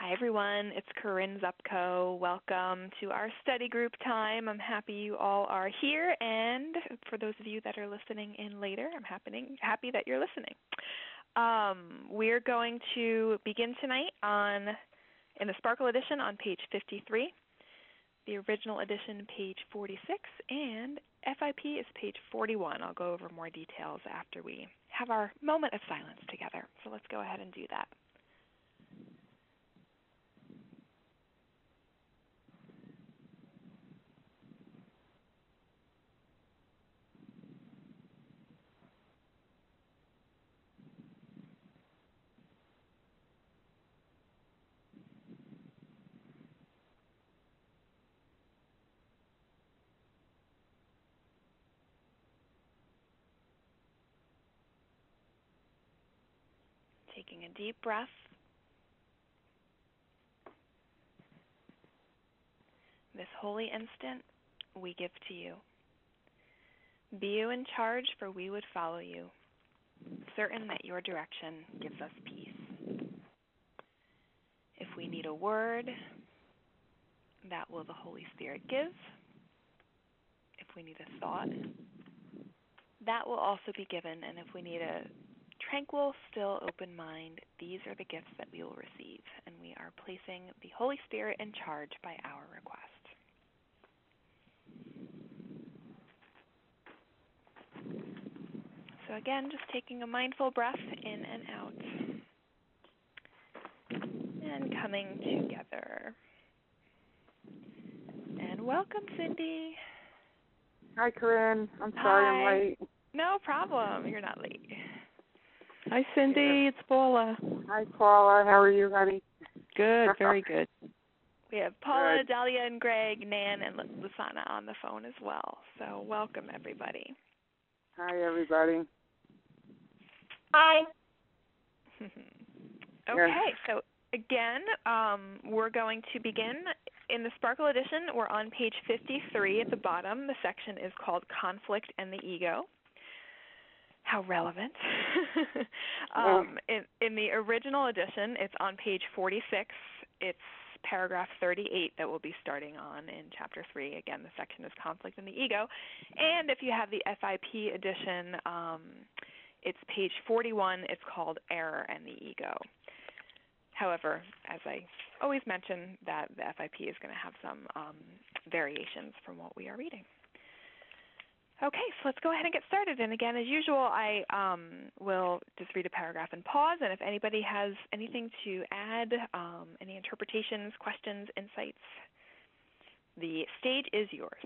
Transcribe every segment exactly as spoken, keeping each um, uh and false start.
Hi, everyone. It's Corinne Zupko. Welcome to our study group time. I'm happy you all are here, and for those of you that are listening in later, I'm happening, happy that you're listening. Um, we're going to begin tonight on in the Sparkle edition on page fifty-three, the original edition page forty-six, and F I P is page forty-one. I'll go over more details after we have our moment of silence together. So let's go ahead and do that. Taking a deep breath. This holy instant we give to you. Be you in charge, for we would follow you, certain that your direction gives us peace. If we need a word, that will the Holy Spirit give. If we need a thought, that will also be given. And if we need a tranquil, still, open mind, these are the gifts that we will receive. And we are placing the Holy Spirit in charge by our request. So again, just taking a mindful breath in and out. And coming together. And welcome, Cindy. Hi, Corinne. I'm sorry Hi. I'm late. No problem. You're not late. Hi, Cindy. It's Paula. Hi, Paula. How are you, honey? Good. Very good. We have Paula, Good. Dahlia, and Greg, Nan, and Lasana on the phone as well. So welcome, everybody. Hi, everybody. Hi. Okay, so again, um, we're going to begin in the Sparkle edition. We're on page fifty-three at the bottom. The section is called Conflict and the Ego. How relevant. um, in, in the original edition, it's on page forty-six. It's paragraph thirty-eight that we'll be starting on in chapter three. Again, the section is Conflict and the Ego. And if you have the F I P edition, um, it's page forty-one. It's called Error and the Ego. However, as I always mention, that the F I P is going to have some um, variations from what we are reading. Okay, so let's go ahead and get started. And again, as usual, I um, will just read a paragraph and pause. And if anybody has anything to add, um, any interpretations, questions, insights, the stage is yours.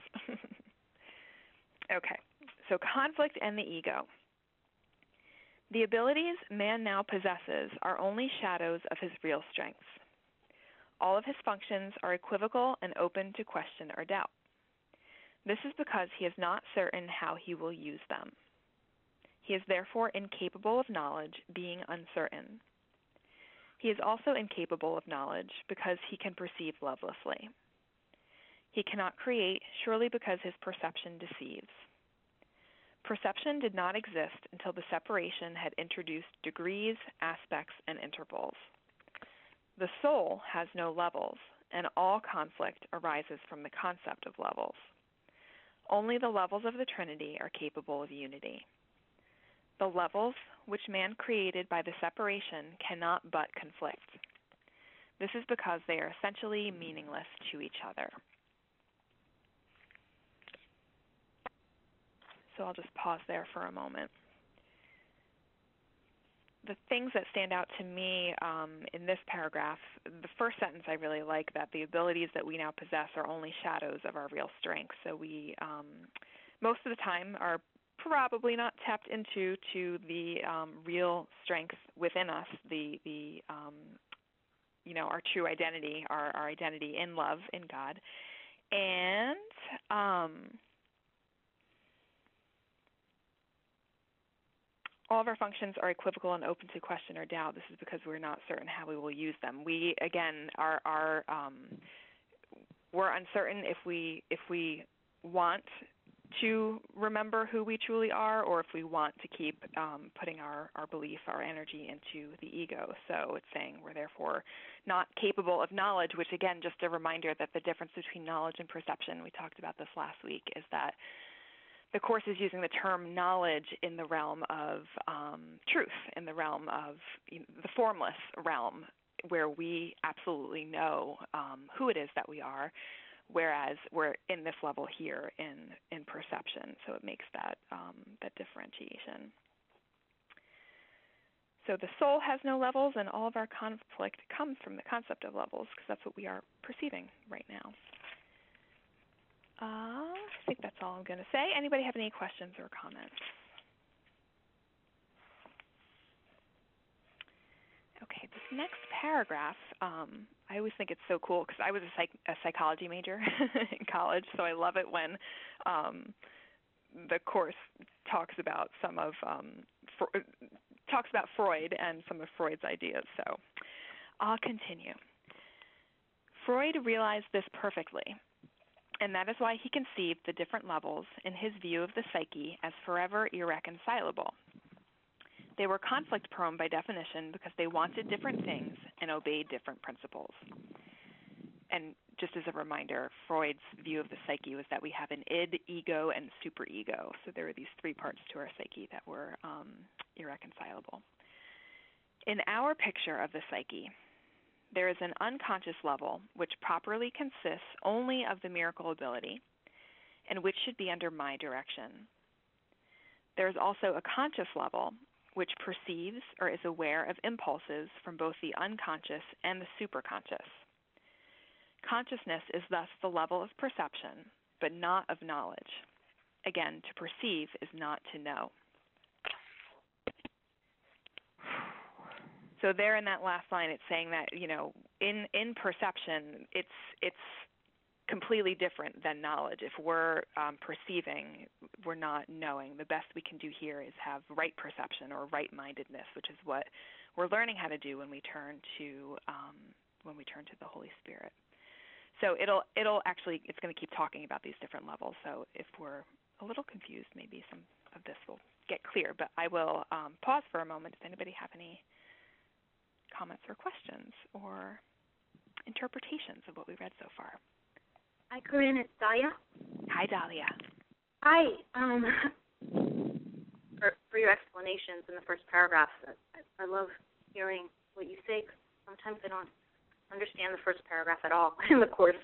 Okay, so conflict and the ego. The abilities man now possesses are only shadows of his real strengths. All of his functions are equivocal and open to question or doubt. This is because he is not certain how he will use them. He is therefore incapable of knowledge, being uncertain. He is also incapable of knowledge because he can perceive lovelessly. He cannot create, surely because his perception deceives. Perception did not exist until the separation had introduced degrees, aspects, and intervals. The soul has no levels, and all conflict arises from the concept of levels. Only the levels of the Trinity are capable of unity. The levels which man created by the separation cannot but conflict. This is because they are essentially meaningless to each other. So I'll just pause there for a moment. The things that stand out to me um, in this paragraph, the first sentence I really like, that the abilities that we now possess are only shadows of our real strengths. So we, um, most of the time, are probably not tapped into to the um, real strength within us, the, the um, you know, our true identity, our, our identity in love, in God. And um, all of our functions are equivocal and open to question or doubt. This is because we're not certain how we will use them. We, again, are, are um, we're uncertain if we if we want to remember who we truly are, or if we want to keep um, putting our, our belief, our energy into the ego. So it's saying we're therefore not capable of knowledge, which again, just a reminder that the difference between knowledge and perception, we talked about this last week, is that the Course is using the term knowledge in the realm of um, truth, in the realm of you know, the formless realm, where we absolutely know um, who it is that we are, whereas we're in this level here in, in perception. So it makes that, um, that differentiation. So the soul has no levels, and all of our conflict comes from the concept of levels, because that's what we are perceiving right now. Uh, I think that's all I'm going to say. Anybody have any questions or comments? Okay, this next paragraph, um, I always think it's so cool because I was a, psych- a psychology major in college, so I love it when um, the course talks about some of um, Fr- talks about Freud and some of Freud's ideas. So I'll continue. Freud realized this perfectly, and that is why he conceived the different levels in his view of the psyche as forever irreconcilable. They were conflict-prone by definition because they wanted different things and obeyed different principles. And just as a reminder, Freud's view of the psyche was that we have an id, ego, and superego. So there are these three parts to our psyche that were um, irreconcilable. In our picture of the psyche, there is an unconscious level which properly consists only of the miracle ability and which should be under my direction. There is also a conscious level which perceives or is aware of impulses from both the unconscious and the superconscious. Consciousness is thus the level of perception, but not of knowledge. Again, to perceive is not to know. So there in that last line, it's saying that, you know, in, in perception, it's it's completely different than knowledge. If we're um, perceiving, we're not knowing. The best we can do here is have right perception or right-mindedness, which is what we're learning how to do when we turn to um, when we turn to the Holy Spirit. So it'll it'll actually it's going to keep talking about these different levels. So if we're a little confused, maybe some of this will get clear. But I will um, pause for a moment. Does anybody have any comments or questions or interpretations of what we read so far? Hi, Corinne. It's Dahlia. Hi, Dahlia. Hi. Um, for, for your explanations in the first paragraph, I, I love hearing what you say. Sometimes I don't understand the first paragraph at all in the course.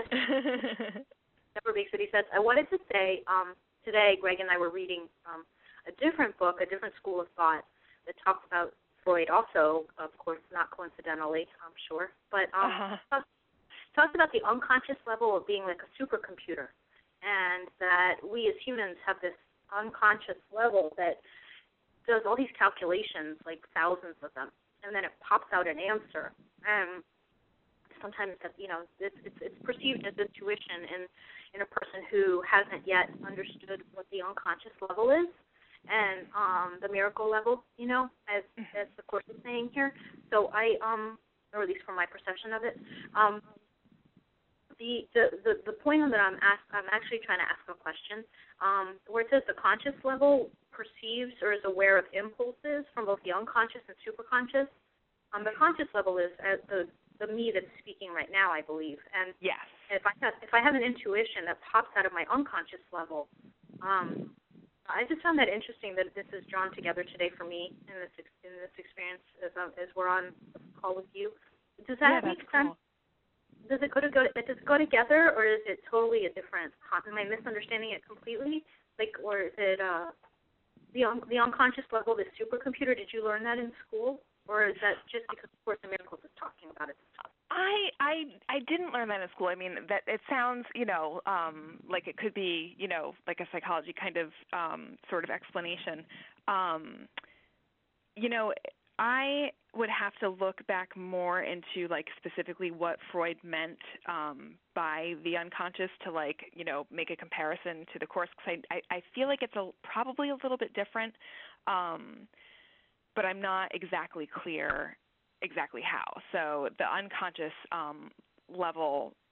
Never makes any sense. I wanted to say um, today, Greg and I were reading um, a different book, a different school of thought that talks about Freud also, of course, not coincidentally, I'm sure, but um, uh-huh. talks about the unconscious level of being like a supercomputer, and that we as humans have this unconscious level that does all these calculations, like thousands of them, and then it pops out an answer. And sometimes, that, you know, it's, it's, it's perceived as intuition in, in a person who hasn't yet understood what the unconscious level is. And um, the miracle level, you know, as as the Course is saying here. So I, um, or at least from my perception of it, um, the, the the the point that I'm ask, I'm actually trying to ask a question, um, where it says the conscious level perceives or is aware of impulses from both the unconscious and superconscious. Um, the conscious level is uh, the the me that's speaking right now, I believe. And yes, if I have if I have an intuition that pops out of my unconscious level, um. I just found that interesting that this is drawn together today for me in this in this experience as um, as we're on the call with you. Does that yeah, make cool. sense? Does it go to go? Does it go together, or is it totally a different? Am I misunderstanding it completely? Like, or is it uh, the un, the unconscious level, the supercomputer? Did you learn that in school, or is that just because of Course in Miracles is talking about it? I I I didn't learn that in school. I mean, that it sounds, you know, um, like it could be, you know, like a psychology kind of um, sort of explanation. Um, you know, I would have to look back more into like specifically what Freud meant um, by the unconscious to like, you know, make a comparison to the Course, because I, I I feel like it's a probably a little bit different, um, but I'm not exactly clear exactly how. So the unconscious um, level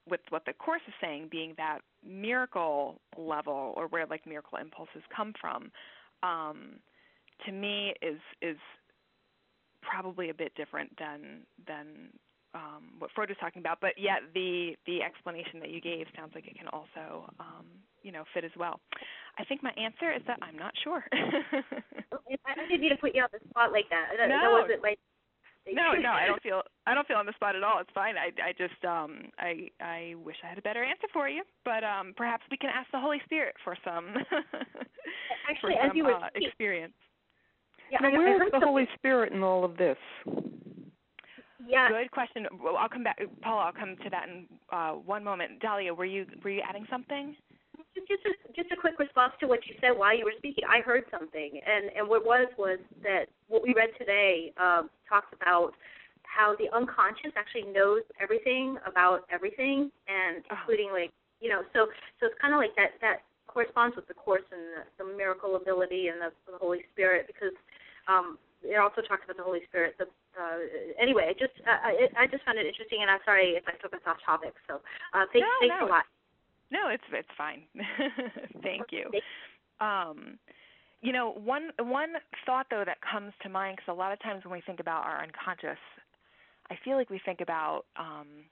with what the Course is saying being that miracle level, or where like miracle impulses come from, um, to me is is probably a bit different than than um, what Freud was talking about. But yet the the explanation that you gave sounds like it can also um, you know fit as well. I think my answer is that I'm not sure. I didn't mean to put you on the spot like that. That, no. that wasn't my. no, no, I don't feel I don't feel on the spot at all. It's fine. I, I just um I I wish I had a better answer for you, but um perhaps we can ask the Holy Spirit for some Actually, for as some you were uh, speaking, experience. Yeah, now, I, where I is heard the something. Holy Spirit in all of this? Yeah. Good question. Well, I'll come back, Paula. I'll come to that in uh, one moment. Dahlia, were you were you adding something? Just a, just a quick response to what you said while you were speaking. I heard something, and, and what it was was that what we read today um, talks about how the unconscious actually knows everything about everything, and Oh. including like you know, so so it's kind of like that that corresponds with the Course and the, the miracle ability and the, the Holy Spirit, because um, it also talks about the Holy Spirit. The, uh, anyway, I just uh, I, I just found it interesting, and I'm sorry if I took us off topic. So uh, thanks No, thanks no. a lot. No, it's it's fine. Thank you. Um, you know, one one thought though that comes to mind, because a lot of times when we think about our unconscious, I feel like we think about um,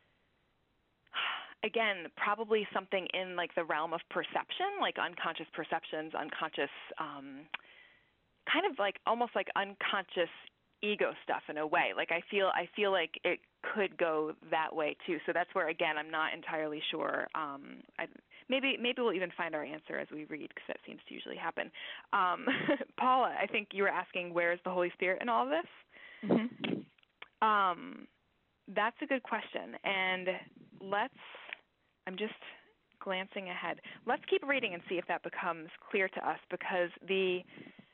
again probably something in like the realm of perception, like unconscious perceptions, unconscious, um, kind of like almost like unconscious ego stuff in a way. Like I feel I feel like it could go that way too. So that's where again I'm not entirely sure. Um, I, maybe maybe we'll even find our answer as we read, because that seems to usually happen. Um, Paula, I think you were asking where is the Holy Spirit in all of this? Mm-hmm. Um, that's a good question, and let's. I'm just glancing ahead. Let's keep reading and see if that becomes clear to us, because the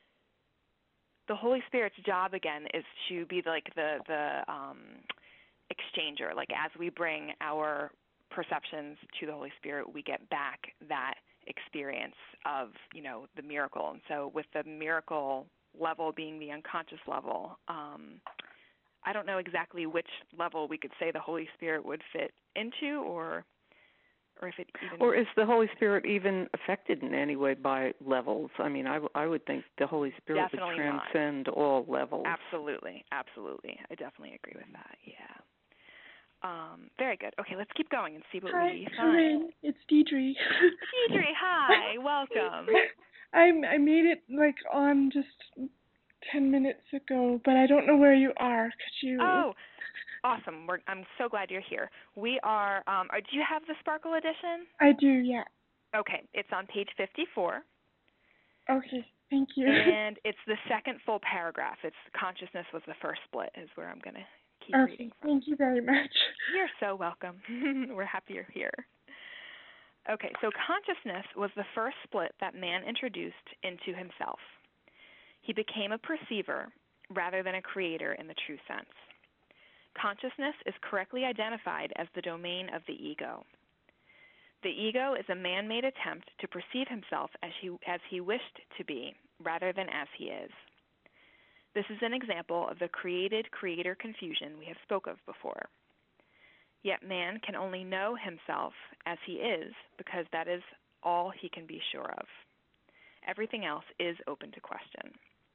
the Holy Spirit's job again is to be like the the um, exchanger. Like as we bring our perceptions to the Holy Spirit, we get back that experience of you know the miracle. And so with the miracle level being the unconscious level, um, I don't know exactly which level we could say the Holy Spirit would fit into, or or if it even... Or is the Holy Spirit even affected in any way by levels? I mean, I, w- I would think the Holy Spirit Definitely would transcend not. all levels. Absolutely, absolutely. I definitely agree with that, yeah. Um, very good. Okay, let's keep going and see what Hi, we find. Corinne. It's Deidre. Deidre, hi. Welcome. I I made it like on just ten minutes ago, but I don't know where you are. Could you? Oh, awesome. We're, I'm so glad you're here. We are, um, are, do you have the Sparkle edition? I do, yeah. Okay, it's on page fifty-four. Okay, thank you. And it's the second full paragraph. It's consciousness was the first split is where I'm going to keep okay, reading from. thank you very much. You're so welcome. We're happy you're here. Okay, so consciousness was the first split that man introduced into himself. He became a perceiver rather than a creator in the true sense. Consciousness is correctly identified as the domain of the ego. The ego is a man-made attempt to perceive himself as he, as he wished to be, rather than as he is. This is an example of the created-creator confusion we have spoke of before. Yet man can only know himself as he is because that is all he can be sure of. Everything else is open to question.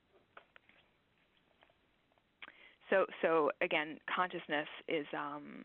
So, so again, consciousness is um,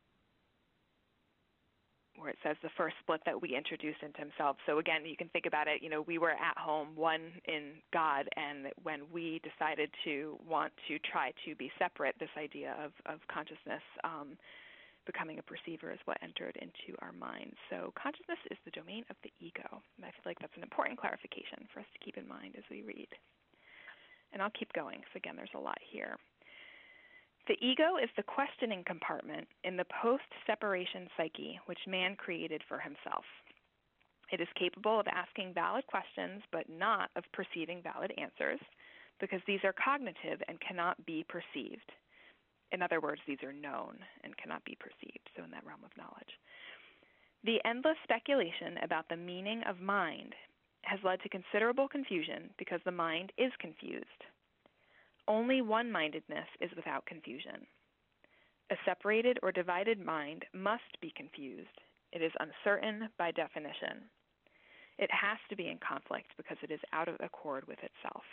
where it says the first split that we introduced into himself. So again, you can think about it, you know, we were at home, one in God, and when we decided to want to try to be separate, this idea of, of consciousness um, becoming a perceiver is what entered into our minds. So consciousness is the domain of the ego. And I feel like that's an important clarification for us to keep in mind as we read. And I'll keep going, because again, there's a lot here. The ego is the questioning compartment in the post-separation psyche which man created for himself. It is capable of asking valid questions but not of perceiving valid answers, because these are cognitive and cannot be perceived. In other words, these are known and cannot be perceived, so in that realm of knowledge. The endless speculation about the meaning of mind has led to considerable confusion because the mind is confused. Only one-mindedness is without confusion. A separated or divided mind must be confused. It is uncertain by definition. It has to be in conflict because it is out of accord with itself.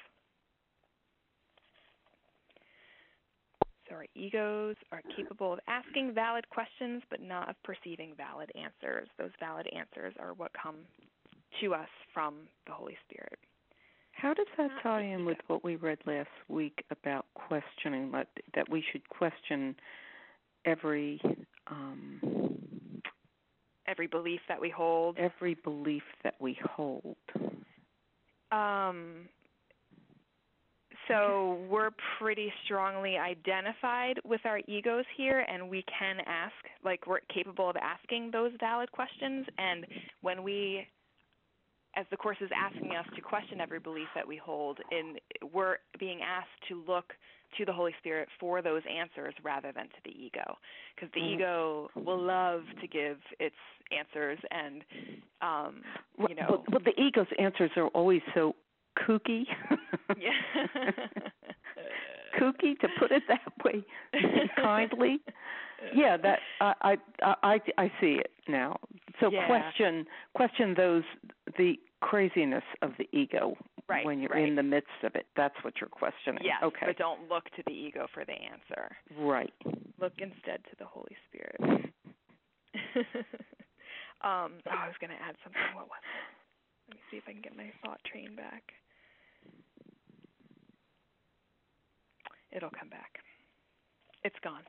So our egos are capable of asking valid questions but not of perceiving valid answers. Those valid answers are what come to us from the Holy Spirit. How does that tie in with what we read last week about questioning, that, that we should question every um, every belief that we hold? Every belief that we hold. Um. So we're pretty strongly identified with our egos here, and we can ask, like we're capable of asking those valid questions. And when we, as the Course is asking us to question every belief that we hold, in, we're being asked to look to the Holy Spirit for those answers rather than to the ego, because the mm-hmm. ego will love to give its answers, and um, you know. Well, well, the ego's answers are always so kooky. Yeah. Kooky, to put it that way, kindly. Yeah, that I I I I see it now. So yeah. question question those the craziness of the ego right, when you're right. in the midst of it. That's what you're questioning. Yes, okay. But don't look to the ego for the answer. Right. Look instead to the Holy Spirit. um, oh, I was going to add something. What was it? Let me see if I can get my thought train back. It'll come back. It's gone.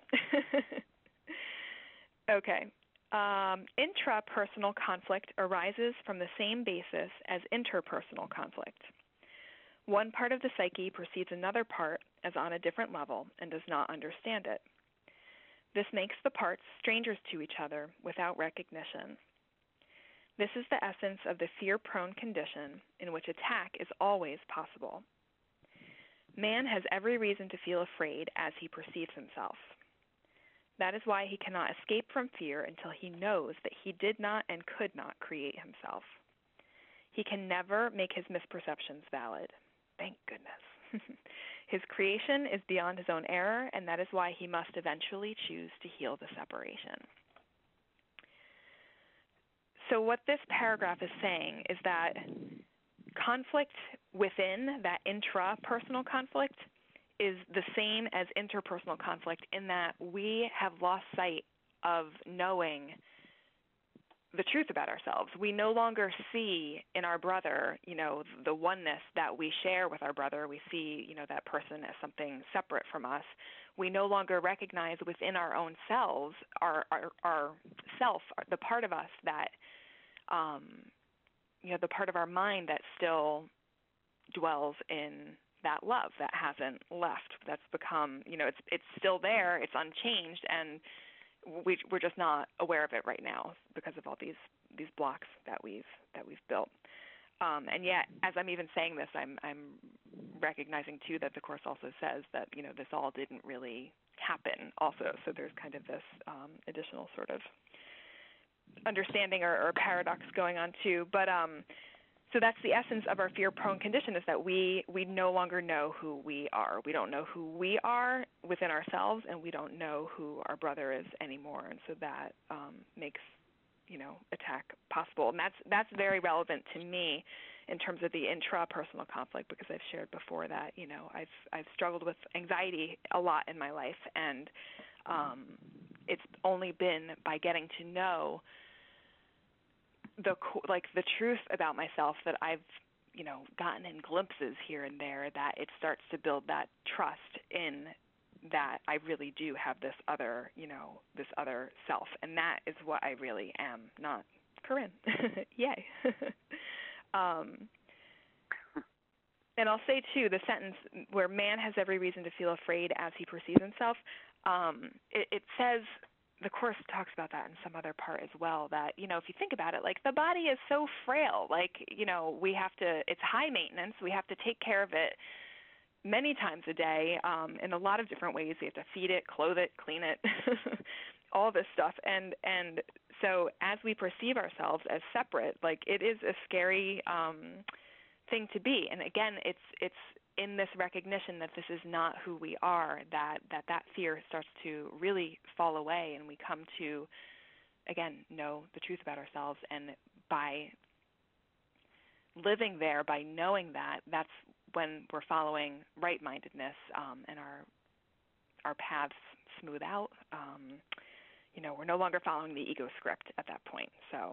Okay. Um, intrapersonal conflict arises from the same basis as interpersonal conflict. One part of the psyche perceives another part as on a different level and does not understand it. This makes the parts strangers to each other without recognition. This is the essence of the fear-prone condition in which attack is always possible. Man has every reason to feel afraid as he perceives himself. That is why he cannot escape from fear until he knows that he did not and could not create himself. He can never make his misperceptions valid. Thank goodness. His creation is beyond his own error, and that is why he must eventually choose to heal the separation. So what this paragraph is saying is that conflict within, that intrapersonal conflict, is the same as interpersonal conflict in that we have lost sight of knowing the truth about ourselves. We no longer see in our brother, you know, the oneness that we share with our brother. We see, you know, that person as something separate from us. We no longer recognize within our own selves, our our, our self, the part of us that, um, you know, the part of our mind that still dwells in that love that hasn't left, that's become, you know, it's it's still there, it's unchanged, and we we're just not aware of it right now because of all these these blocks that we've that we've built. Um, and yet, as I'm even saying this, I'm I'm recognizing too that the Course also says that, you know, this all didn't really happen also. So there's kind of this um, additional sort of understanding or, or paradox going on too. But um, so that's the essence of our fear-prone condition, is that we, we no longer know who we are. We don't know who we are within ourselves, and we don't know who our brother is anymore. And so that um, makes, you know, attack possible. And that's that's very relevant to me in terms of the intrapersonal conflict, because I've shared before that, you know, I've I've struggled with anxiety a lot in my life, and um, it's only been by getting to know the like the truth about myself that I've, you know, gotten in glimpses here and there, that it starts to build that trust in that I really do have this other, you know, this other self, and that is what I really am, not Corinne. Yay. um, and I'll say too, the sentence where man has every reason to feel afraid as he perceives himself, um, it, it says, the Course talks about that in some other part as well, that, you know, if you think about it, like the body is so frail, like, you know, we have to, it's high maintenance, we have to take care of it many times a day um, in a lot of different ways. We have to feed it, clothe it, clean it, all this stuff. And, and so as we perceive ourselves as separate, like it is a scary um, thing to be. And again, it's, it's, in this recognition that this is not who we are, that that, that fear starts to really fall away, and we come to, again, know the truth about ourselves. And by living there, by knowing that, that's when we're following right-mindedness, um, and our our paths smooth out. Um, you know, we're no longer following the ego script at that point. So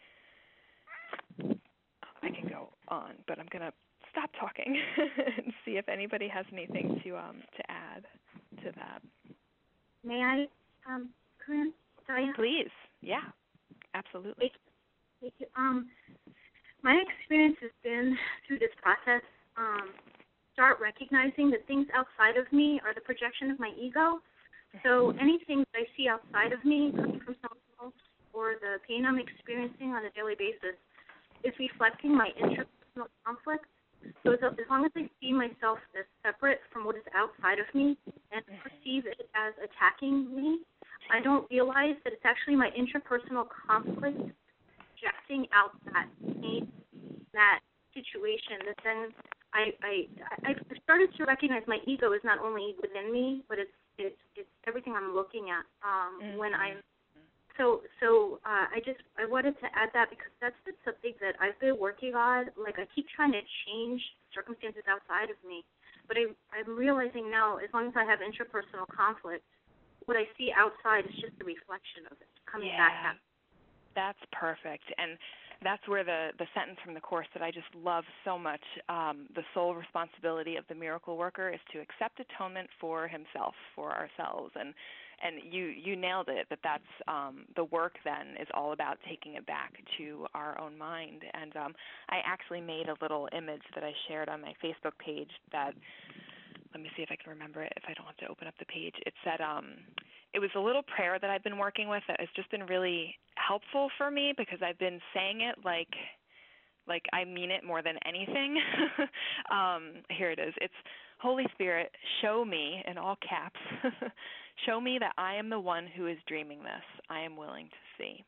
I can go on, but I'm going to stop talking and see if anybody has anything to um to add to that. May I, um, Corinne, tell you? Please, yeah, absolutely. Thank you. Um, my experience has been through this process. Um, start recognizing that things outside of me are the projection of my ego. So anything that I see outside of me, coming from someone else, or the pain I'm experiencing on a daily basis, is reflecting my interpersonal conflict. So as, as long as I see myself as separate from what is outside of me and perceive it as attacking me, I don't realize that it's actually my interpersonal conflict projecting out that pain, that situation, that then I, I, I've started to recognize my ego is not only within me, but it's it's, it's everything I'm looking at um, mm-hmm. when I'm. So so uh, I just I wanted to add that because that's been something that I've been working on. Like I keep trying to change circumstances outside of me, but I, I'm realizing now as long as I have interpersonal conflict, what I see outside is just a reflection of it coming yeah, back at me. That's perfect. And that's where the, the sentence from the Course that I just love so much, um, the sole responsibility of the miracle worker is to accept atonement for himself, for ourselves. And and you, you nailed it, that that's um, the work then is all about taking it back to our own mind. And um, I actually made a little image that I shared on my Facebook page that, let me see if I can remember it if I don't have to open up the page. It said, um, it was a little prayer that I've been working with that has just been really helpful for me because I've been saying it like like I mean it more than anything. um, here it is. It's, Holy Spirit, show me, in all caps, show me that I am the one who is dreaming this. I am willing to see.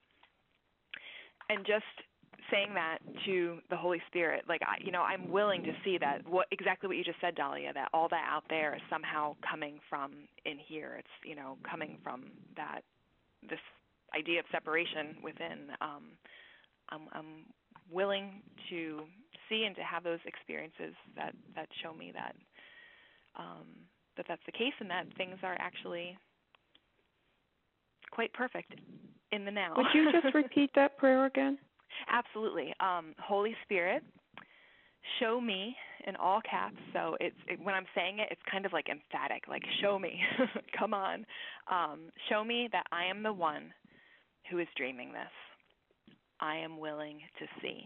And just saying that to the Holy Spirit, like, I, you know, I'm willing to see that, what exactly what you just said, Dahlia, that all that out there is somehow coming from in here. It's, you know, coming from that, this idea of separation within. Um, I'm, I'm willing to see and to have those experiences that, that show me that, um, that that's the case and that things are actually quite perfect in the now. Would you just repeat that prayer again? Absolutely. Um, Holy Spirit, show me, in all caps. So it's it, when I'm saying it, it's kind of like emphatic, like show me, come on. Um, show me that I am the one who is dreaming this. I am willing to see.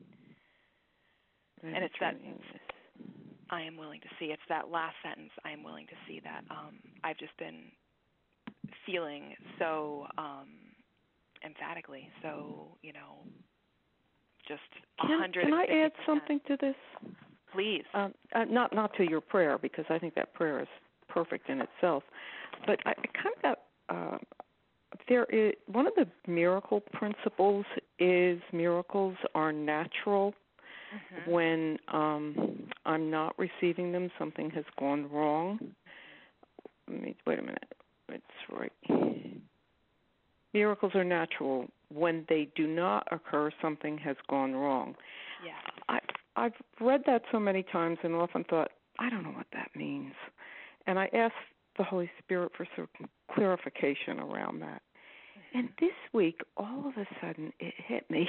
I'm and it's that this. I am willing to see. It's that last sentence, I am willing to see, that um, I've just been feeling so um, emphatically, so, you know, just a hundred. Can I add something to this? Please. Um, uh, not not to your prayer, because I think that prayer is perfect in itself. But I, I kind of got, uh, there is, one of the miracle principles is miracles are natural. Mm-hmm. When um, I'm not receiving them, something has gone wrong. Let me, wait a minute. It's right. Miracles are natural. When they do not occur, something has gone wrong. Yeah. I, I've read that so many times and often thought, I don't know what that means. And I asked the Holy Spirit for some clarification around that. Mm-hmm. And this week, all of a sudden, it hit me.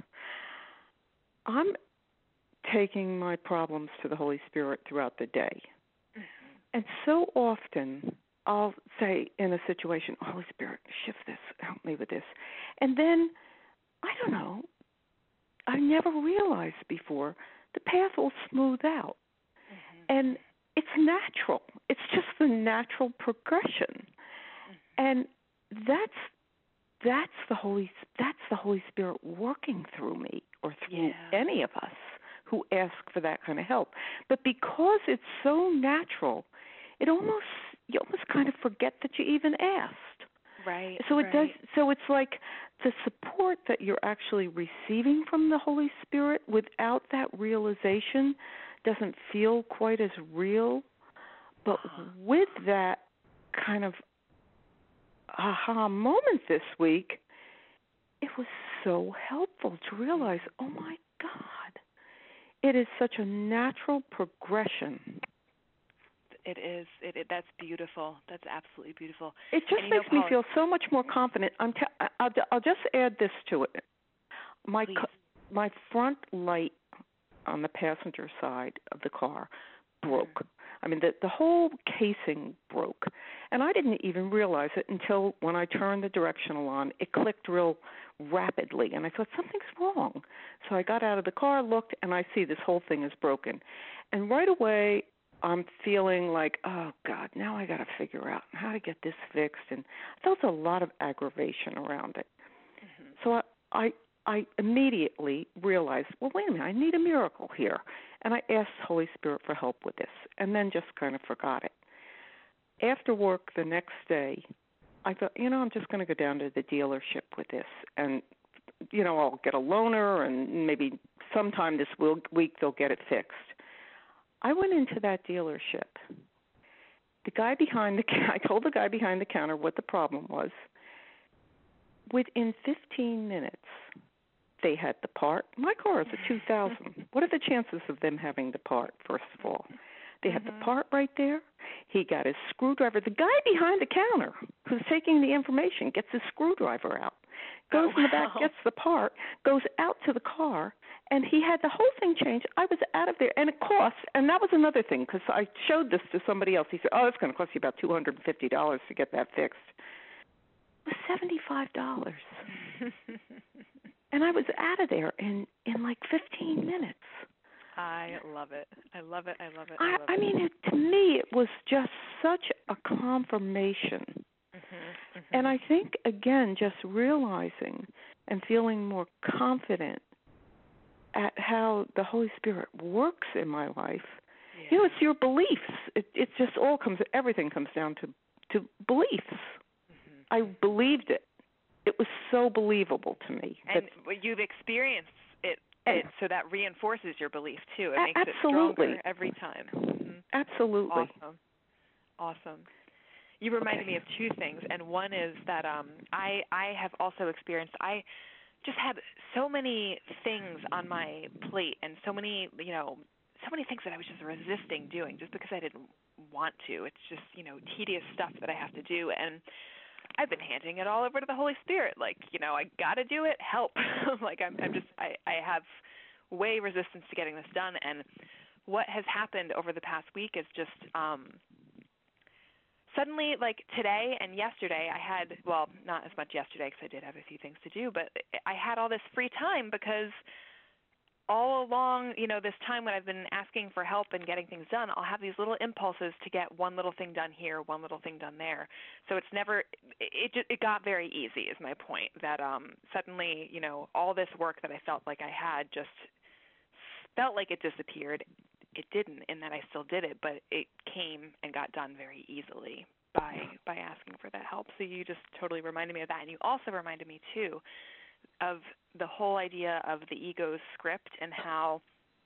I'm taking my problems to the Holy Spirit throughout the day. Mm-hmm. And so often, I'll say in a situation, Holy Spirit, shift this, help me with this. And then, I don't know, I never realized before, the path will smooth out. Mm-hmm. And it's natural. It's just the natural progression. Mm-hmm. And that's that's the Holy that's the Holy Spirit working through me or through yeah. any of us who ask for that kind of help. But because it's so natural, it almost you almost kind of forget that you even asked. Right. So it right. does. So it's like the support that you're actually receiving from the Holy Spirit without that realization doesn't feel quite as real. But uh-huh. with that kind of aha moment this week, it was so helpful to realize, oh my God, it is such a natural progression. It is. It, it that's beautiful. That's absolutely beautiful. It just and, makes know, me Paula, feel so much more confident. I'm t- I'll, I'll just add this to it. My please. co- my front light on the passenger side of the car broke. Mm-hmm. I mean, the the whole casing broke, and I didn't even realize it until when I turned the directional on. It clicked real rapidly, and I thought something's wrong. So I got out of the car, looked, and I see this whole thing is broken, and right away I'm feeling like, oh God, now I got to figure out how to get this fixed, and I felt a lot of aggravation around it. Mm-hmm. So I, I I immediately realized, well, wait a minute, I need a miracle here. And I asked Holy Spirit for help with this, and then just kind of forgot it. After work the next day, I thought, you know, I'm just going to go down to the dealership with this. And, you know, I'll get a loaner, and maybe sometime this week they'll get it fixed. I went into that dealership. The guy behind the I told the guy behind the counter what the problem was. Within fifteen minutes, they had the part. My car is a two thousand. What are the chances of them having the part, first of all? They had mm-hmm. the part right there. He got his screwdriver. The guy behind the counter who's taking the information gets his screwdriver out, goes oh, in the wow. back, gets the part, goes out to the car, and he had the whole thing changed. I was out of there, and it costs, and that was another thing, because I showed this to somebody else. He said, oh, it's going to cost you about two hundred fifty dollars to get that fixed. It was seventy-five dollars. And I was out of there in, in like fifteen minutes. I love it. I love it. I love it. I, I, love I it. mean, it, to me, it was just such a confirmation. Mm-hmm, mm-hmm. And I think, again, just realizing and feeling more confident at how the Holy Spirit works in my life. Yeah. You know, it's your beliefs. It, it just all comes, everything comes down to, to beliefs. Mm-hmm. I believed it. It was so believable to me. And you've experienced it, it, so that reinforces your belief, too. It makes absolutely. it stronger every time. Mm-hmm. Absolutely. Awesome. Awesome. You reminded okay. me of two things, and one is that um, I, I have also experienced, I just had so many things on my plate and so many, you know, so many things that I was just resisting doing just because I didn't want to. It's just, you know, tedious stuff that I have to do, and I've been handing it all over to the Holy Spirit. Like, you know, I got to do it. Help. like, I'm, I'm just, I, I have way resistance to getting this done. And what has happened over the past week is just um, suddenly, like today and yesterday, I had, well, not as much yesterday because I did have a few things to do, but I had all this free time because all along, you know, this time when I've been asking for help and getting things done, I'll have these little impulses to get one little thing done here, one little thing done there. So it's never, it it, it got very easy is my point, that um, suddenly, you know, all this work that I felt like I had just felt like it disappeared. It didn't, in that I still did it, but it came and got done very easily by by asking for that help. So you just totally reminded me of that. And you also reminded me, too, of the whole idea of the ego's script and how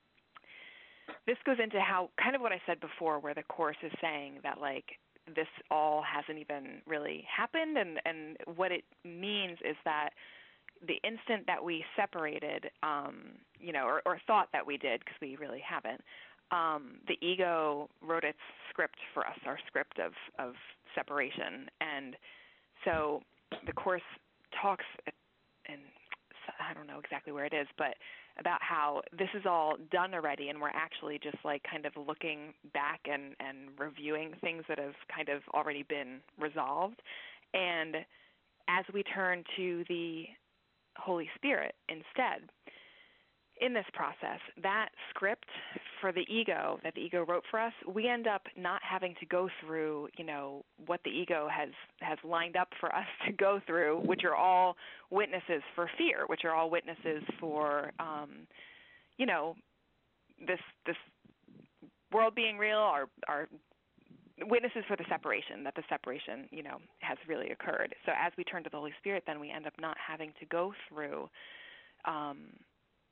this goes into how kind of what I said before, where the Course is saying that, like, this all hasn't even really happened, and, and what it means is that the instant that we separated, um, you know, or, or thought that we did, because we really haven't, um, the ego wrote its script for us, our script of, of separation. And so the Course talks, and I don't know exactly where it is, but about how this is all done already, and we're actually just like kind of looking back and, and reviewing things that have kind of already been resolved. And as we turn to the Holy Spirit instead, in this process, that script for the ego that the ego wrote for us, we end up not having to go through, you know, what the ego has, has lined up for us to go through, which are all witnesses for fear, which are all witnesses for, um, you know, this this world being real, our our witnesses for the separation, that the separation, you know, has really occurred. So as we turn to the Holy Spirit, then we end up not having to go through um,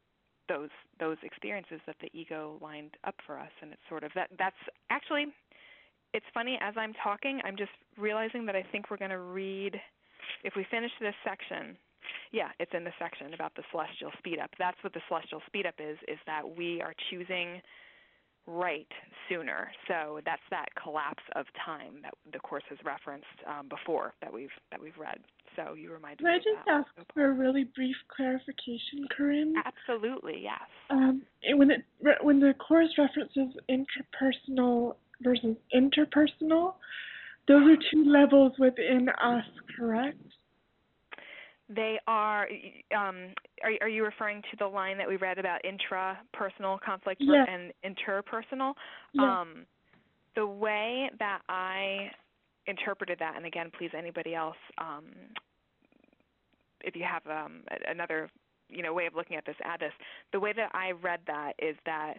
those those experiences that the ego lined up for us. And it's sort of that that's actually, it's funny, as I'm talking, I'm just realizing that I think we're going to read, if we finish this section, yeah, it's in the section about the celestial speed up. That's what the celestial speed up is, is that we are choosing right sooner. So that's that collapse of time that the Course has referenced um, before that we've that we've read. So you reminded Can me I of just that. ask for a really brief clarification, Corinne? Absolutely, yes. Um, when it when the Course references interpersonal versus interpersonal, those are two levels within us, correct? They are, um, are, are you referring to the line that we read about intrapersonal conflict Yes. and interpersonal? Yes. Um, the way that I interpreted that, and again, please, anybody else, um, if you have um, another, you know, way of looking at this, add this. The way that I read that is that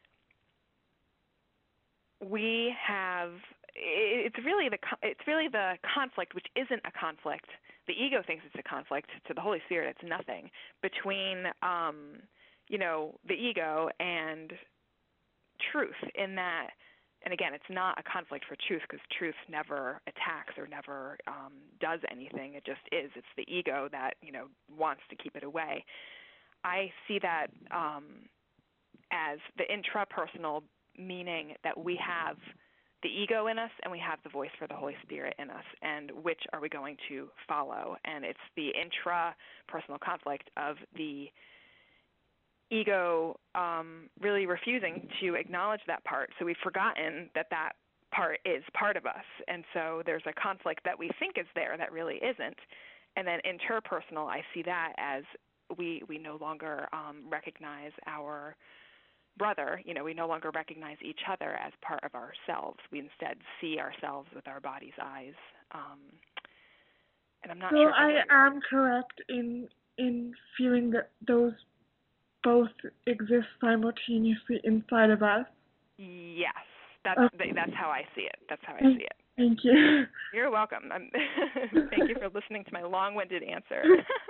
we have, it's really the it's really the conflict, which isn't a conflict. The ego thinks it's a conflict. To the Holy Spirit, it's nothing, between um, you know, the ego and truth. In that, and again, it's not a conflict for truth, because truth never attacks or never um, does anything. It just is. It's the ego that, you know, wants to keep it away. I see that um, as the intrapersonal, meaning that we have the ego in us and we have the voice for the Holy Spirit in us, and which are we going to follow? And it's the intrapersonal conflict of the ego um, really refusing to acknowledge that part. So we've forgotten that that part is part of us, and so there's a conflict that we think is there that really isn't. And then interpersonal, I see that as we we no longer um, recognize our brother, you know, we no longer recognize each other as part of ourselves. We instead see ourselves with our body's eyes. Um, and I'm not so sure. So I am correct in in feeling that those both exist simultaneously inside of us? Yes, that's Okay. that's how I see it. That's how I Thank, see it. Thank you. You're welcome. I'm thank you for listening to my long-winded answer.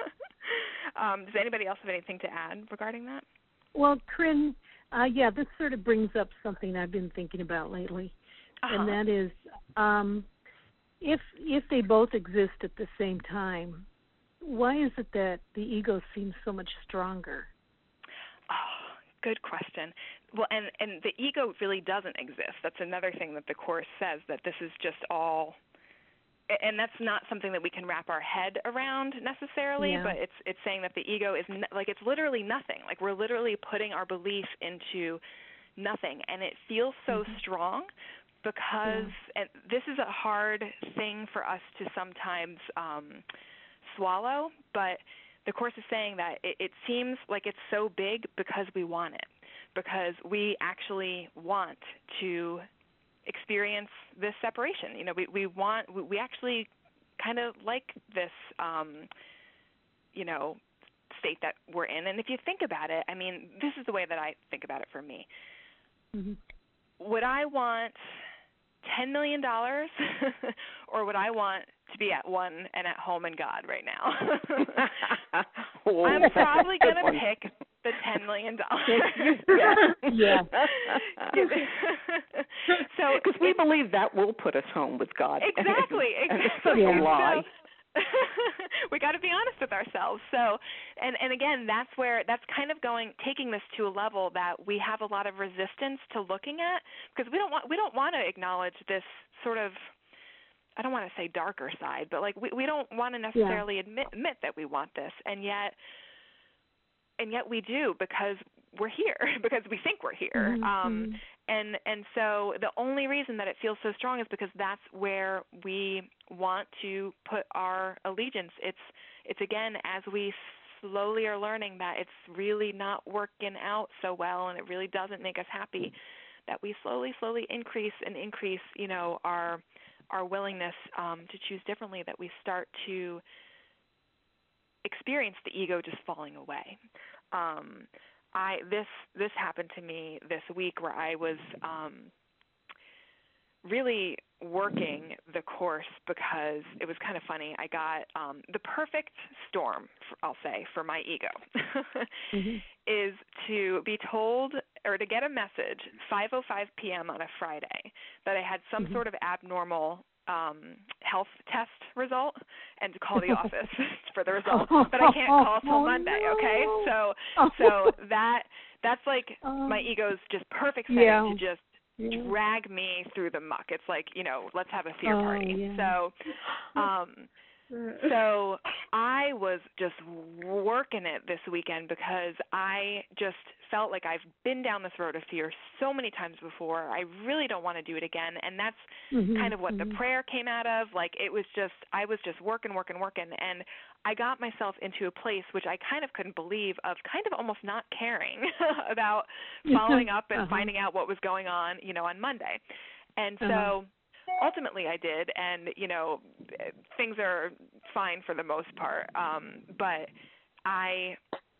um, does anybody else have anything to add regarding that? Well, Corinne, uh, yeah, this sort of brings up something I've been thinking about lately, Uh-huh. and that is, um, if if they both exist at the same time, why is it that the ego seems so much stronger? Oh, good question. Well, and, and the ego really doesn't exist. That's another thing that the Course says, that this is just all, and that's not something that we can wrap our head around necessarily, Yeah. but it's it's saying that the ego is, no, like, it's literally nothing. Like, we're literally putting our belief into nothing, and it feels so Mm-hmm. strong because, Yeah. and this is a hard thing for us to sometimes um, swallow, but the Course is saying that it, it seems like it's so big because we want it, because we actually want to experience this separation. You know, we, we want, we, we actually kind of like this, um, you know, state that we're in. And if you think about it, I mean, this is the way that I think about it for me. Mm-hmm. Would I want ten million dollars or would I want to be at one and at home in God right now? Oh, I'm that's probably a good going to one. pick the ten million dollars. Yeah. So, because we believe that will put us home with God. Exactly, and it's exactly. such a lie. So, we got to be honest with ourselves. So, and and again, that's where that's kind of going, taking this to a level that we have a lot of resistance to looking at, because we don't want we don't want to acknowledge this sort of, I don't want to say darker side, but like we we don't want to necessarily yeah. admit admit that we want this, and yet and yet we do, because we're here, because we think we're here. Mm-hmm. Um, and and so the only reason that it feels so strong is because that's where we want to put our allegiance. It's it's again, as we slowly are learning that it's really not working out so well, and it really doesn't make us happy, that we slowly, slowly increase and increase, you know, our our willingness um, to choose differently, that we start to experience the ego just falling away. Um, I this this happened to me this week, where I was um, really working the course because it was kind of funny. I got um, the perfect storm, I'll say, for my ego mm-hmm. is to be told or to get a message five oh five p.m. on a Friday that I had some mm-hmm. sort of abnormal um, health test result and to call the office for the result, but I can't call till Monday. Okay, so so that that's like um, my ego's just perfect setting yeah. to just yeah. drag me through the muck. It's like, you know, let's have a fear oh, party. Yeah. So, um, so I was just working it this weekend because I just felt like I've been down this road of fear so many times before. I really don't want to do it again. And that's mm-hmm, kind of what mm-hmm. the prayer came out of. Like it was just, I was just working, working, working. And I got myself into a place which I kind of couldn't believe of kind of almost not caring about following up and uh-huh. finding out what was going on, you know, on Monday. And so uh-huh. ultimately I did, and, you know, things are fine for the most part. Um, but I,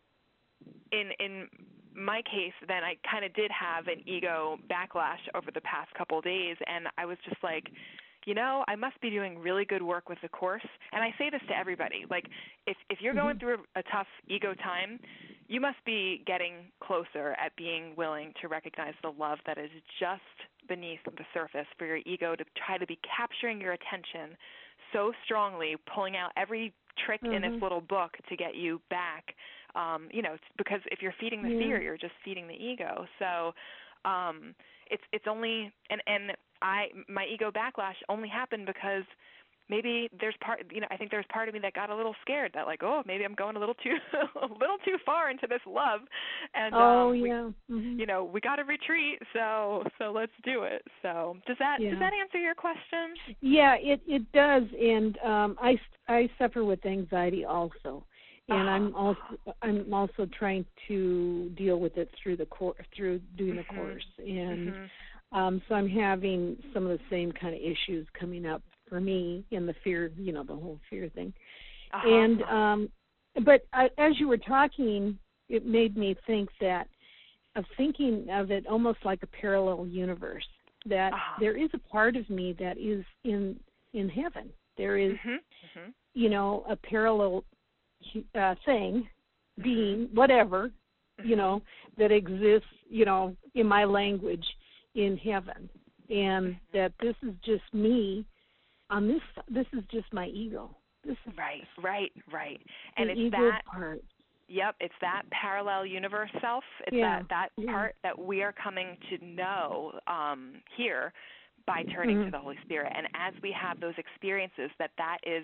in in my case, then I kind of did have an ego backlash over the past couple of days, and I was just like, you know, I must be doing really good work with the course. And I say this to everybody, like, if, if you're going through a, a tough ego time, you must be getting closer at being willing to recognize the love that is just beneath the surface for your ego to try to be capturing your attention so strongly, pulling out every trick mm-hmm. in its little book to get you back. Um, you know, because if you're feeding the yeah. fear, you're just feeding the ego. So um, it's it's only and and I my ego backlash only happened because maybe there's part, you know, I think there's part of me that got a little scared that like, oh, maybe I'm going a little too, a little too far into this love, and oh um, yeah, we, mm-hmm. you know, we got to retreat, so so let's do it. So does that yeah. does that answer your question? Yeah, it it does, and um, I I suffer with anxiety also, and uh-huh. I'm also I'm also trying to deal with it through the course through doing the mm-hmm. course, and mm-hmm. um, so I'm having some of the same kind of issues coming up for me in the fear, you know, the whole fear thing. Uh-huh. And, um, but I, as you were talking, it made me think that, of thinking of it almost like a parallel universe, that uh-huh. there is a part of me that is in, in heaven. There is, mm-hmm. Mm-hmm. you know, a parallel uh, thing, being, whatever, mm-hmm. you know, that exists, you know, in my language in heaven. And mm-hmm. that this is just me. On this, this is just my ego. This is right, right, right, and it's ego that part. Yep, it's that parallel universe self. It's yeah. that that yeah. part that we are coming to know um, here by turning mm-hmm. to the Holy Spirit. And as we have those experiences, that that is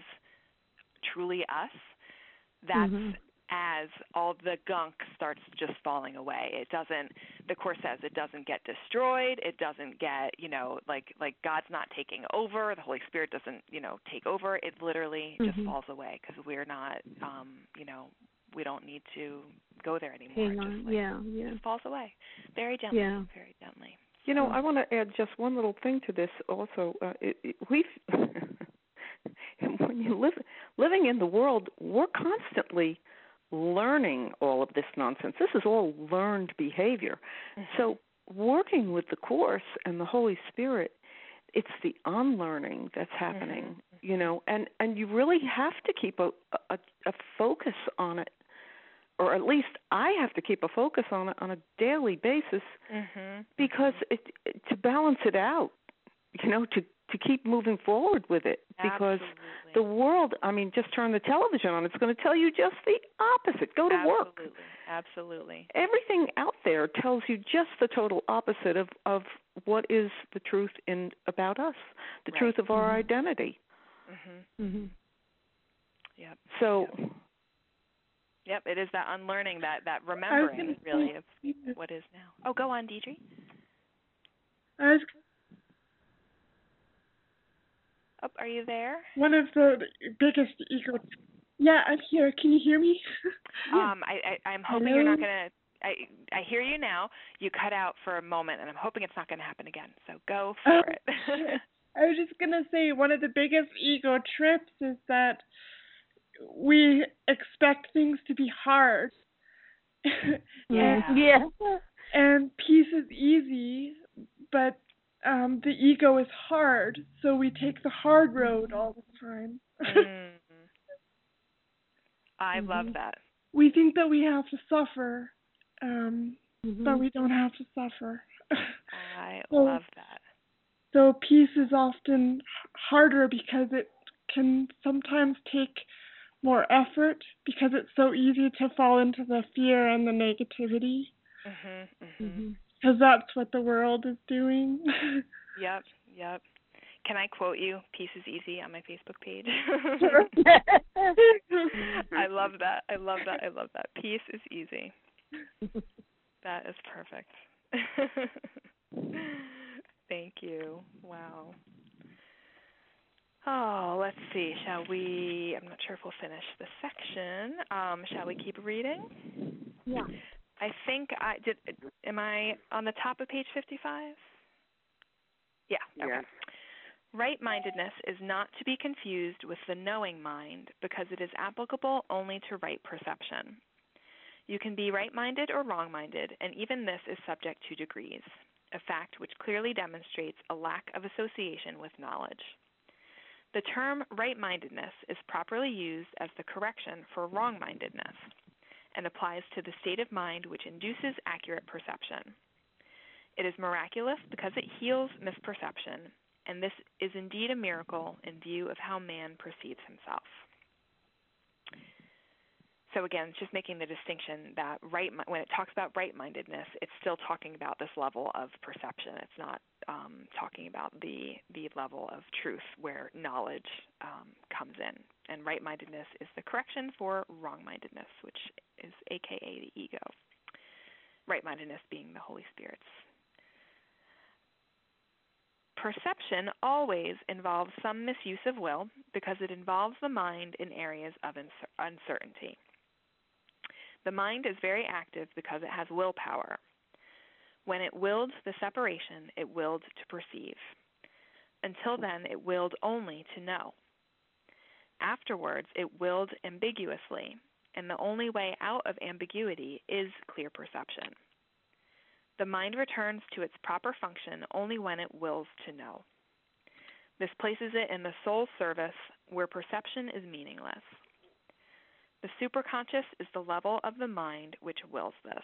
truly us. That's mm-hmm. as all the gunk starts just falling away. It doesn't, the Course says, it doesn't get destroyed. It doesn't get, you know, like like God's not taking over. The Holy Spirit doesn't, you know, take over. It literally mm-hmm. just falls away because we're not, um, you know, we don't need to go there anymore. Hang it on. just, like, yeah, yeah. it just falls away very gently, yeah. very gently. You know, I want to add just one little thing to this also. Uh, it, it, we've when you live living in the world, we're constantly learning all of this nonsense. This is all learned behavior. Mm-hmm. So working with the Course and the Holy Spirit, it's the unlearning that's happening, mm-hmm. you know, and, and you really have to keep a, a, a focus on it, or at least I have to keep a focus on it on a daily basis mm-hmm. because it, it, to balance it out, you know, to to keep moving forward with it, because Absolutely. the world, I mean, just turn the television on. It's going to tell you just the opposite. Go to Absolutely. work. Absolutely. Everything out there tells you just the total opposite of, of what is the truth in about us, the right. truth of our mm-hmm. identity. Mm-hmm. Mm-hmm. Yep. So, yep. yep, it is that unlearning, that, that remembering, really, of what is now. Oh, go on, Deidre. I was Oh, are you there? One of the biggest ego. Yeah, I'm here. Can you hear me? um, I, I, I'm hoping Hello? you're not going to. I I hear you now. You cut out for a moment, and I'm hoping it's not going to happen again. So go for oh, it. I was just going to say one of the biggest ego trips is that we expect things to be hard. yeah. and, yeah. and peace is easy, but um, the ego is hard, so we take the hard road all the time. Mm. I Mhm. love that. We think that we have to suffer, um, Mhm. but we don't have to suffer. I so, love that. so peace is often harder because it can sometimes take more effort because it's so easy to fall into the fear and the negativity Mhm. Mhm. Mhm. because that's what the world is doing. Yep. Yep. Can I quote you? Peace is easy on my Facebook page. I love that. I love that. I love that. Peace is easy. That is perfect. Thank you. Wow. Oh, let's see. Shall we? I'm not sure if we'll finish the section. Um, shall we keep reading? Yeah. I think I did. Am I on the top of page fifty-five? Yeah. Okay. Yes. Right-mindedness is not to be confused with the knowing mind because it is applicable only to right perception. You can be right-minded or wrong-minded, and even this is subject to degrees, a fact which clearly demonstrates a lack of association with knowledge. The term right-mindedness is properly used as the correction for wrong-mindedness and applies to the state of mind which induces accurate perception. It is miraculous because it heals misperception, and this is indeed a miracle in view of how man perceives himself. So again, it's just making the distinction that right when it talks about right-mindedness, it's still talking about this level of perception. It's not um, talking about the the level of truth where knowledge um, comes in. And right-mindedness is the correction for wrong-mindedness, which is A K A the ego. Right-mindedness being the Holy Spirit's. Perception always involves some misuse of will because it involves the mind in areas of uncertainty. The mind is very active because it has willpower. When it willed the separation, it willed to perceive. Until then, it willed only to know. Afterwards, it willed ambiguously, and the only way out of ambiguity is clear perception. The mind returns to its proper function only when it wills to know. This places it in the soul's service where perception is meaningless. The superconscious is the level of the mind which wills this.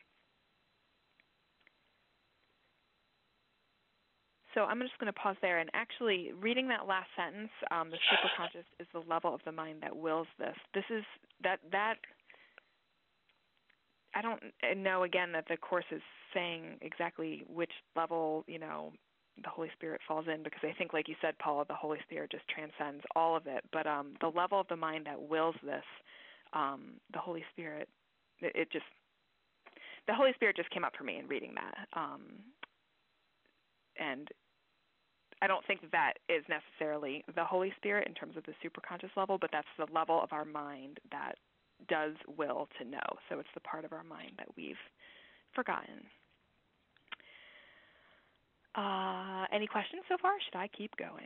So I'm just going to pause there, and actually reading that last sentence, um, the superconscious is the level of the mind that wills this. This is, that, that, I don't know, again, that the Course is saying exactly which level, you know, the Holy Spirit falls in, because I think, like you said, Paula, the Holy Spirit just transcends all of it. But um, the level of the mind that wills this, um, the Holy Spirit, it, it just, the Holy Spirit just came up for me in reading that. Um, and I don't think that is necessarily the Holy Spirit in terms of the superconscious level, but that's the level of our mind that does will to know. So it's the part of our mind that we've forgotten. Uh, any questions so far? Should I keep going?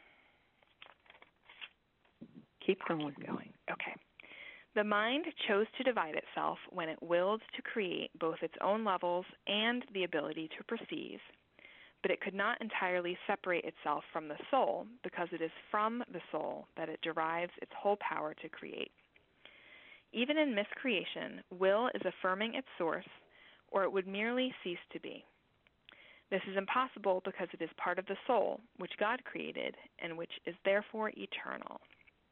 Keep going. Keep going. Okay. The mind chose to divide itself when it willed to create both its own levels and the ability to perceive, but it could not entirely separate itself from the soul because it is from the soul that it derives its whole power to create. Even in miscreation, will is affirming its source, or it would merely cease to be. This is impossible because it is part of the soul, which God created, and which is therefore eternal.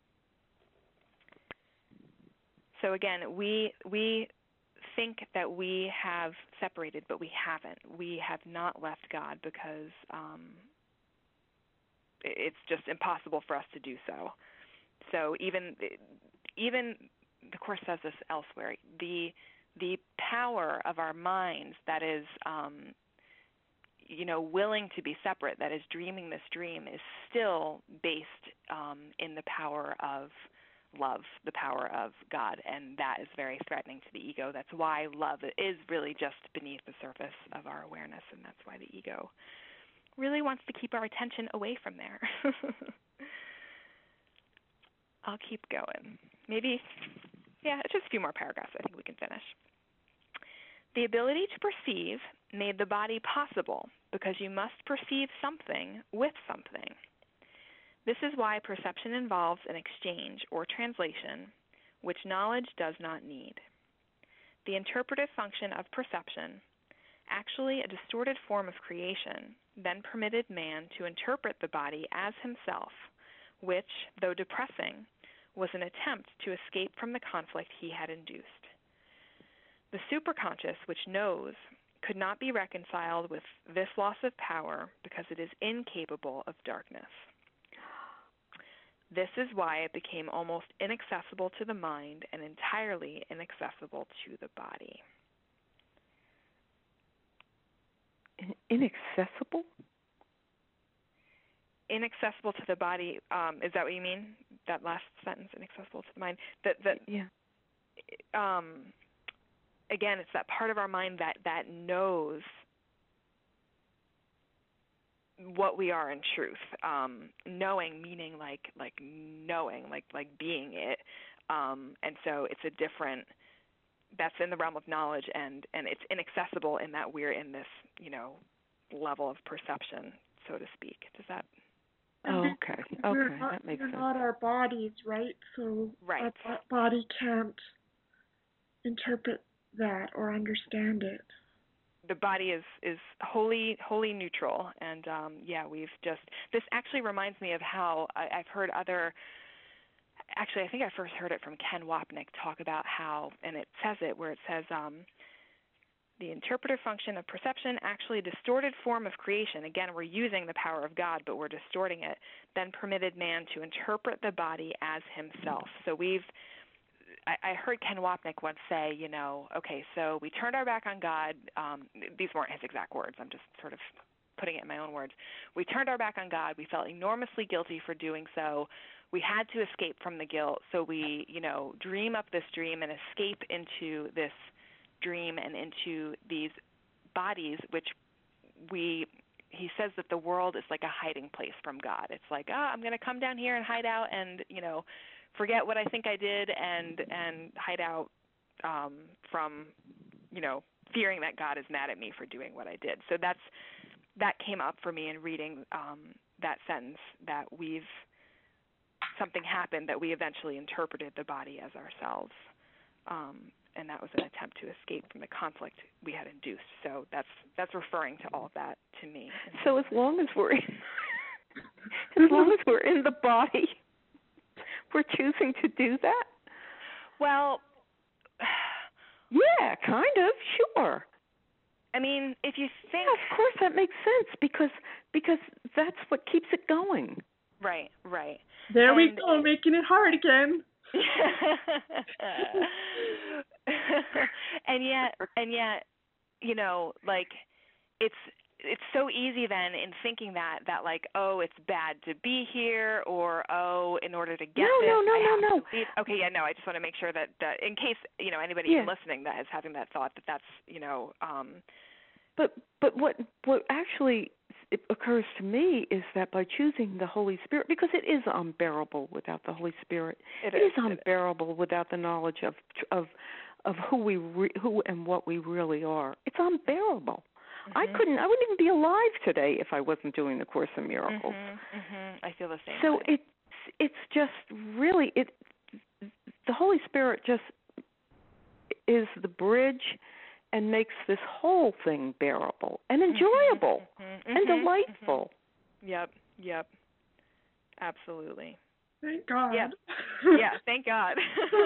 So again, we we think that we have separated, but we haven't. We have not left God because um, it's just impossible for us to do so. So even even the Course says this elsewhere. The the power of our minds that is um, you know willing to be separate, that is dreaming this dream, is still based um, in the power of love, the power of God, and that is very threatening to the ego. That's why love is really just beneath the surface of our awareness, and that's why the ego really wants to keep our attention away from there. I'll keep going. Maybe, yeah, it's just a few more paragraphs. I think we can finish. The ability to perceive made the body possible because you must perceive something with something. This is why perception involves an exchange or translation, which knowledge does not need. The interpretive function of perception, actually a distorted form of creation, then permitted man to interpret the body as himself, which, though depressing, was an attempt to escape from the conflict he had induced. The superconscious, which knows, could not be reconciled with this loss of power because it is incapable of darkness. This is why it became almost inaccessible to the mind and entirely inaccessible to the body. Inaccessible? Inaccessible to the body, um, is that what you mean? That last sentence, inaccessible to the mind? That, that, yeah. Um, again, it's that part of our mind that, that knows what we are in truth. Um, knowing meaning like like knowing, like like being it. Um, and so it's a different, that's in the realm of knowledge, and, and it's inaccessible in that we're in this, you know, level of perception, so to speak. Does that? Oh, okay. Okay, we're not, that makes we're sense. not our bodies, right? So Right. our bo- body can't interpret that or understand it. The body is, is wholly wholly neutral, and um, yeah, we've just, this actually reminds me of how I, I've heard other, actually I think I first heard it from Ken Wapnick talk about how, and it says it where it says, um, the interpretive function of perception, actually a distorted form of creation, again we're using the power of God but we're distorting it, then permitted man to interpret the body as himself. So we've, I heard Ken Wapnick once say, you know, okay, so we turned our back on God. Um, these weren't his exact words. I'm just sort of putting it in my own words. We turned our back on God. We felt enormously guilty for doing so. We had to escape from the guilt. So we, you know, dream up this dream and escape into this dream and into these bodies, which we, he says that the world is like a hiding place from God. It's like, ah, oh, I'm going to come down here and hide out and, you know, forget what I think I did and and hide out um, from, you know, fearing that God is mad at me for doing what I did. So that's that came up for me in reading um, that sentence, that we've, something happened that we eventually interpreted the body as ourselves. Um, and that was an attempt to escape from the conflict we had induced. So that's that's referring to all of that to me. So as long as we're in, as long as we're in the body, we're choosing to do that? Well, yeah, kind of, sure. I mean, if you think... Yeah, of course that makes sense because because that's what keeps it going. Right, right. There and, we go, making it hard again. and yet, and yet, you know, like, it's... it's so easy then in thinking that, that like, oh, it's bad to be here, or, oh, in order to get no, this, no, no, I no, have no. to leave. Okay, yeah, no, I just want to make sure that, that in case, you know, anybody yeah. even listening that is having that thought, that that's, you know. Um, but but what what actually it occurs to me is that by choosing the Holy Spirit, because it is unbearable without the Holy Spirit, it, it is, is unbearable it without the knowledge of of of who we re, who and what we really are. It's unbearable. Mm-hmm. I couldn't. I wouldn't even be alive today if I wasn't doing the Course in Miracles. Mm-hmm, mm-hmm. I feel the same. So way. it's it's just really it. The Holy Spirit just is the bridge and makes this whole thing bearable and enjoyable mm-hmm, and mm-hmm, delightful. Mm-hmm. Yep, yep, absolutely. Thank God. Yeah, yeah. Thank God.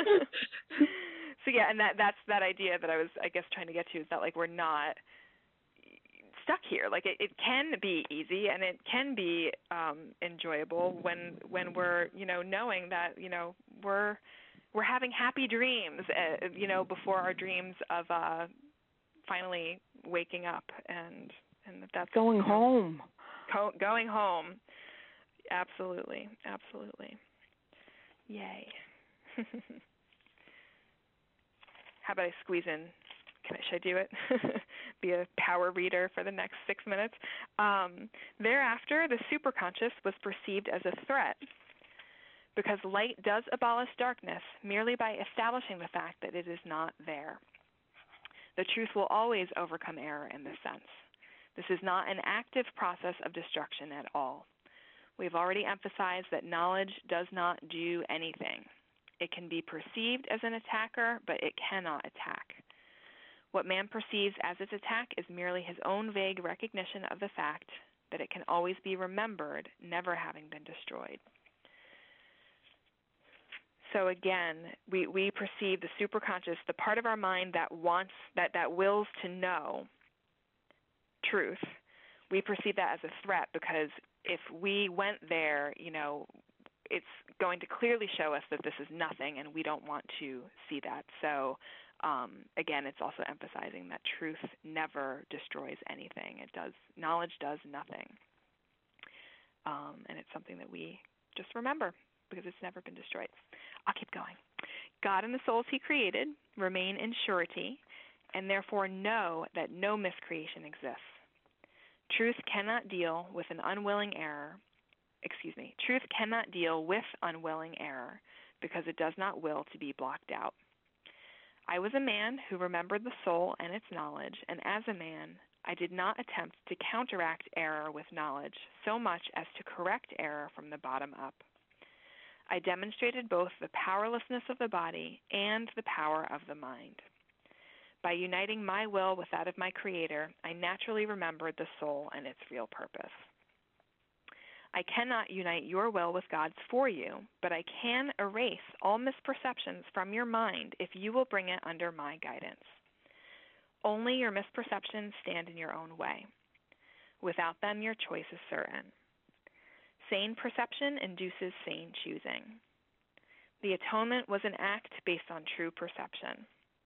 So yeah, and that that's that idea that I was, I guess, trying to get to is that like we're not stuck here. Like it, it can be easy and it can be um, enjoyable when when we're, you know, knowing that, you know, we're we're having happy dreams, uh, you know, before our dreams of uh, finally waking up and and that's going you know, home. Co- going home. Absolutely, absolutely. Yay. How about I squeeze in? Can I, should I do it? Be a power reader for the next six minutes. Um, thereafter, the superconscious was perceived as a threat because light does abolish darkness merely by establishing the fact that it is not there. The truth will always overcome error in this sense. This is not an active process of destruction at all. We've already emphasized that knowledge does not do anything. It can be perceived as an attacker, but it cannot attack. What man perceives as its attack is merely his own vague recognition of the fact that it can always be remembered, never having been destroyed. So again, we, we perceive the superconscious, the part of our mind that wants, that, that wills to know truth. We perceive that as a threat because if we went there, you know, it's going to clearly show us that this is nothing, and we don't want to see that. So um, again, it's also emphasizing that truth never destroys anything. It does, knowledge does nothing. Um, and it's something that we just remember because it's never been destroyed. I'll keep going. God and the souls he created remain in surety and therefore know that no miscreation exists. Truth cannot deal with an unwilling error. Excuse me. Truth cannot deal with unwilling error because it does not will to be blocked out. I was a man who remembered the soul and its knowledge, and as a man, I did not attempt to counteract error with knowledge so much as to correct error from the bottom up. I demonstrated both the powerlessness of the body and the power of the mind. By uniting my will with that of my Creator, I naturally remembered the soul and its real purpose. I cannot unite your will with God's for you, but I can erase all misperceptions from your mind if you will bring it under my guidance. Only your misperceptions stand in your own way. Without them, your choice is certain. Sane perception induces sane choosing. The atonement was an act based on true perception.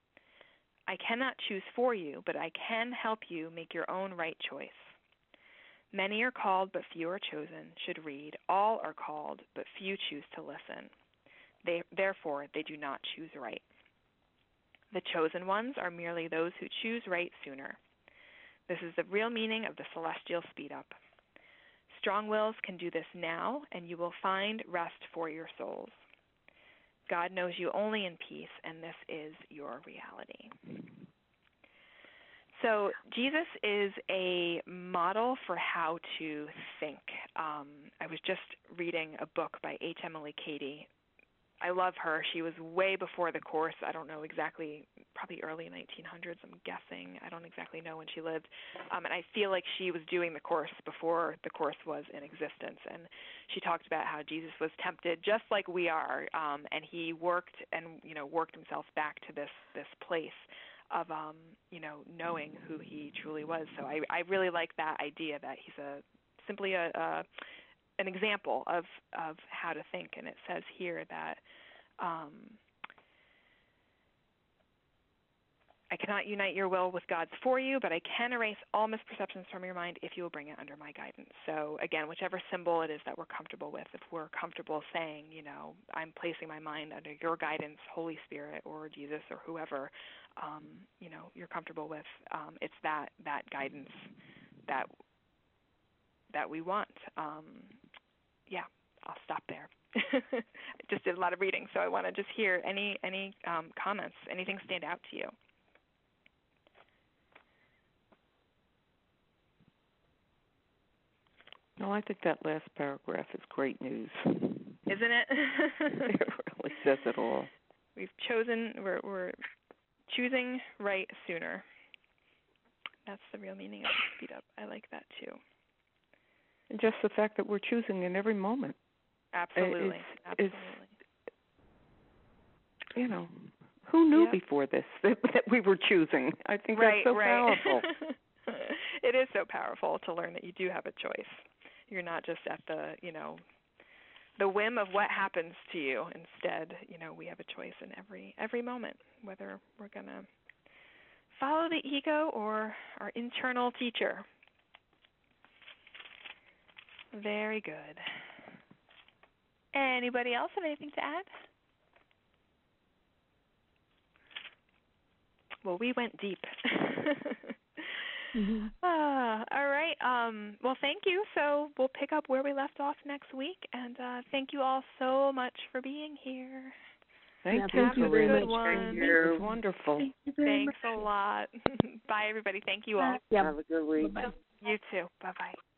I cannot choose for you, but I can help you make your own right choice. Many are called, but few are chosen, should read. All are called, but few choose to listen. They, therefore, they do not choose right. The chosen ones are merely those who choose right sooner. This is the real meaning of the celestial speed-up. Strong wills can do this now, and you will find rest for your souls. God knows you only in peace, and this is your reality. So Jesus is a model for how to think. Um, I was just reading a book by H. Emily Cady. I love her. She was way before the Course. I don't know exactly, probably early nineteen hundreds, I'm guessing. I don't exactly know when she lived. Um, and I feel like she was doing the Course before the Course was in existence. And she talked about how Jesus was tempted just like we are, um, and he worked and, you know, worked himself back to this, this place of, um, you know, knowing who he truly was. So I, I really like that idea that he's a simply a, a an example of, of how to think. And it says here that um, I cannot unite your will with God's for you, but I can erase all misperceptions from your mind if you will bring it under my guidance. So again, whichever symbol it is that we're comfortable with, if we're comfortable saying, you know, I'm placing my mind under your guidance, Holy Spirit or Jesus or whoever, um, you know, you're comfortable with, um, it's that, that guidance that that we want. Um, yeah, I'll stop there. I just did a lot of reading, so I want to just hear any any um, comments, anything stand out to you. No, I think that last paragraph is great news. Isn't it? It really says it all. We've chosen, we're, we're choosing right sooner. That's the real meaning of speed up. I like that too. And just the fact that we're choosing in every moment. Absolutely. It's, Absolutely. It's, you know, who knew yep. before this that, that we were choosing? I think right, that's so right. powerful. It is so powerful to learn that you do have a choice. You're not just at the, you know, the whim of what happens to you. Instead, you know, we have a choice in every every moment, whether we're going to follow the ego or our internal teacher. Very good. Anybody else have anything to add? Well, we went deep. mm-hmm. uh, all right. Um, well, thank you. So we'll pick up where we left off next week. And uh, thank you all so much for being here. Thank Yeah, you, thank you Have a very Corinne. good much. one. Thank It you. was wonderful. Thank you very Thanks much. a lot. Bye, everybody. Thank you all. Yeah. Have a good week. Bye-bye. You too. Bye-bye.